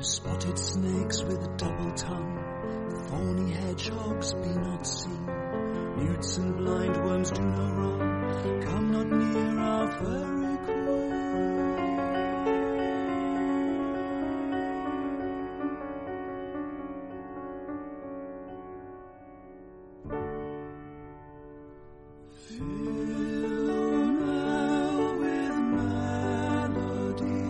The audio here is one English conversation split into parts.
Spotted snakes with a double tongue, thorny hedgehogs be not seen. Newts and blind worms do no wrong, come not near our furry queen. Philomel with melody,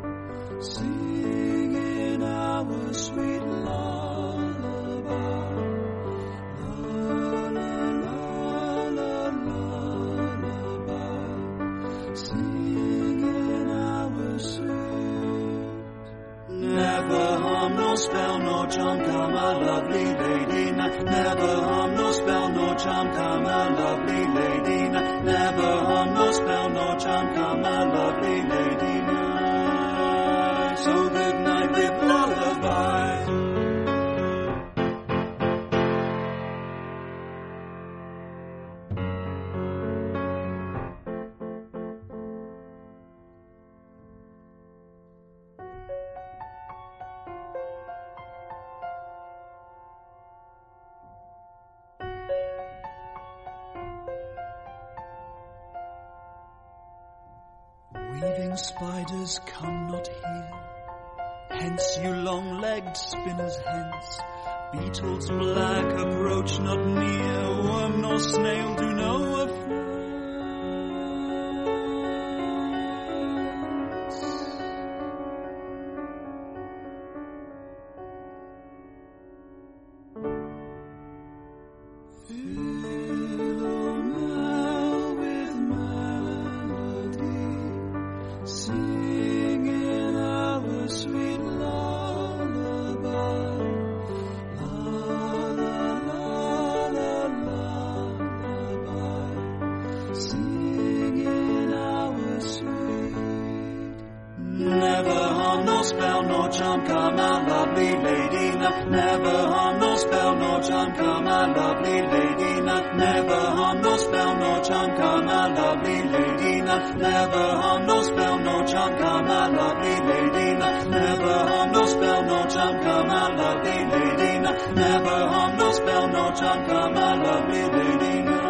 singing our sweet lullaby. La la la la lullaby, singing our sweet. Never harm nor spell nor charm come a lovely lady. Never harm nor spell nor charm come a lovely lady. Never harm nor spell nor charm come a lovely lady. So good night with lullaby. Weaving spiders come not here, hence you long-legged spinners hence. Beetles black approach not near, worm nor snail do no offense. Philomel with melody, singing our sweet lullaby. La la la la lullaby, singing our sweet. Never harm nor spell nor charm come a lovely lady. Never harm nor spell nor charm come a lovely lady. Never harm nor spell nor charm come a lovely lady. Never harm nor spell nor charm come a lovely lady. Never harm nor spell nor charm come a lovely lady. Never harm nor spell nor charm come a lovely lady.